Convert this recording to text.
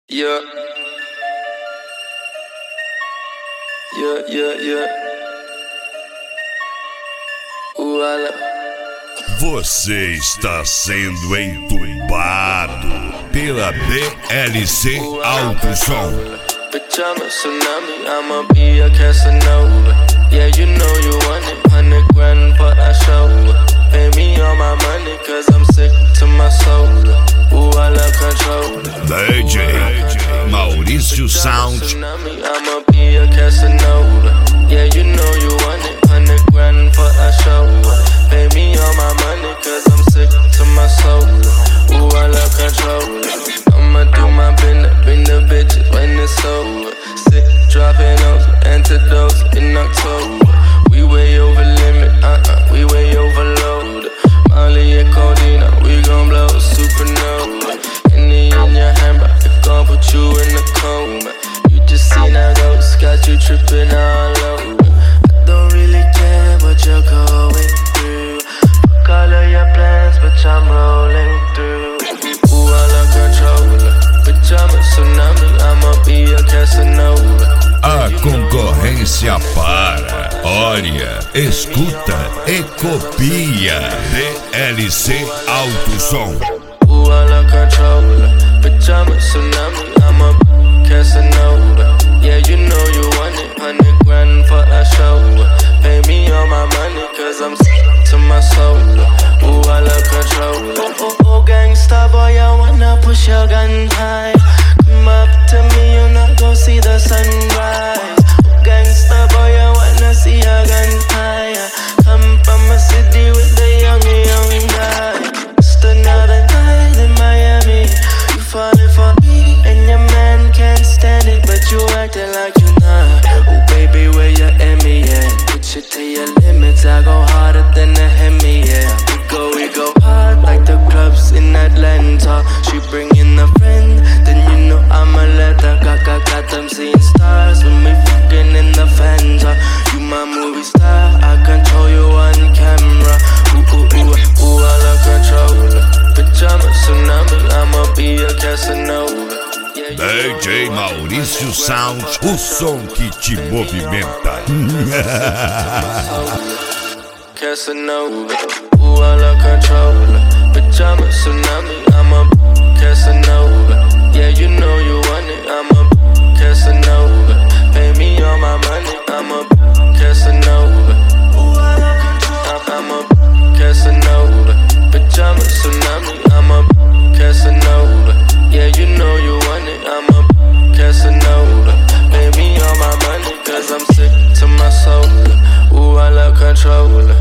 Yeah. Você está sendo entubado pela DLC Alto Som. Bitch, I'm a tsunami, I'ma be a Casanova. Yeah, you know you want it, 100 grand for a show. Pay me all my money, cause I'm sick to my soul. Ooh, I love control. DJ Maurício Sound. I'ma be a Casanova. Yeah, you know you want it, 100 grand for a show. Pay me all my money, cause I'm sick to my soul. Ooh, I love control. I'ma do my business, bring the bitches when it's over. Sick, dropping off antidotes in October. We way over limit, we way overload. Molly and codeine, we gon' blow supernova. Any in your hand, but it gon' put you in the coma. You just seen that ghost, got you tripping all over. I don't really care what you're going through. Fuck all of your plans, bitch, I'm rolling through. Ooh, I love controller. Bitch, I'm a tsunami, I'ma be a Casanova. A concorrência para, olha, escuta e copia. DLC Alto Som. Ooh, I love controller. Bitch, I'm a tsunami, I'm a Casanova. Yeah, you know you want it, 100 grand for a show. Pay me all my money, cause I'm sick to my soul. Ooh, I love controller. Oh, gangsta boy, I wanna push your gun high. Come up to me, you not gon' see the sunrise. Oh, gangsta boy, I wanna see your gun high. Come from a city with the young guy. Just another night in Miami. You falling for me, and your man can't stand it, but you acting like you not. Oh baby, where your Emmy at? Push it to your limits, I go harder than a Hemi, yeah. We go hard like the clubs in Atlanta. She bring in a friend, then you know I'ma let her. Got them seeing stars when we fucking in the Fanta. You my movie star, I control you on camera. Ooh, I love controller. Bitch, I'm a tsunami, I'ma be a Casanova. DJ Maurício Sound, o som que te movimenta. Casanova. Ooh, I love controller. Bitch, I'm a tsunami, I'm a Casanova. Yeah, you know you want it, I'm a Casanova. Pay me all my money, I'm a Casanova. Ooh, I love control. I'm a Casanova. Bitch, I'm a tsunami, I'm a Casanova. Yeah, you know you want it, I'm a Casanova. Pay me all my money, cause I'm sick to my soul. Ooh, I love controller.